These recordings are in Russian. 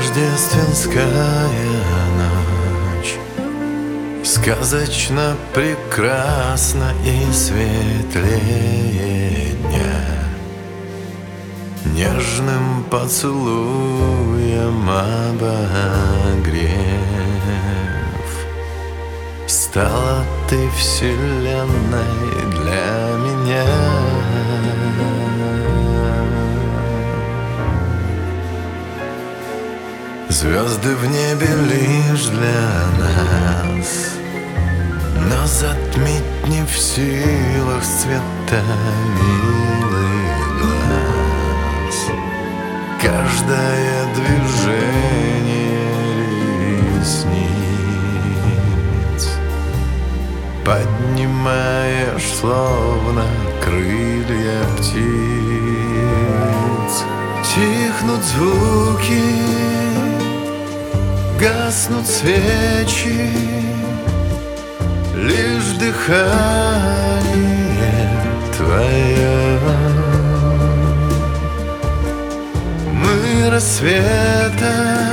рождественская ночь сказочно прекрасна и светлее дня. Нежным поцелуем обогрев, стала ты вселенной для меня. Звезды в небе лишь для нас, но затмить не в силах цвета милых глаз. Каждое движение ресниц поднимаешь, словно крылья птиц. Тихнут звуки, гаснут свечи, лишь дыхание твое. Мы рассвета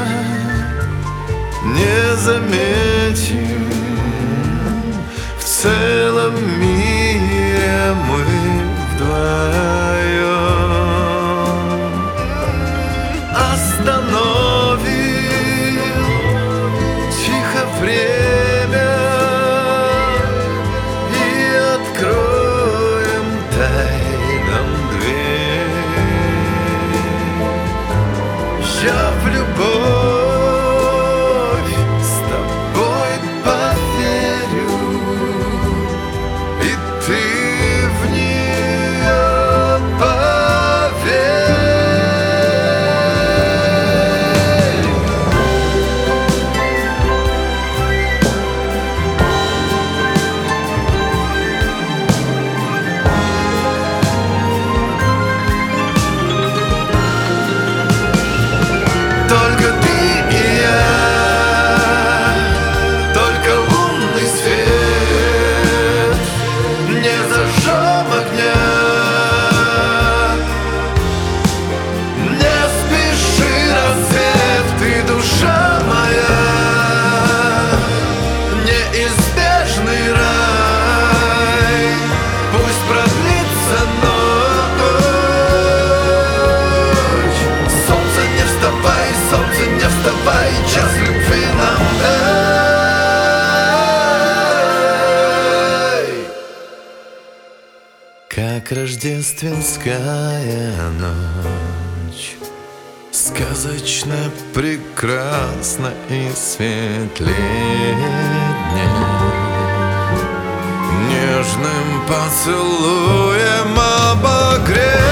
не заметим, в целом мире мы вдвоем. Остановим тихо время и откроем тайнам дверь. Я в любовь с тобой поверю, и ты в нее поверь. Только ты и я, только лунный свет, не зажжем огня. Не спеши, рассвет, ты душа моя, неизбежный рай. Пусть продлится ночь. Солнце, не вставай, солнце, не вставай, час любви нам дай. Как рождественская ночь, сказочно прекрасна и светлее дня. Нежным поцелуем обогрев,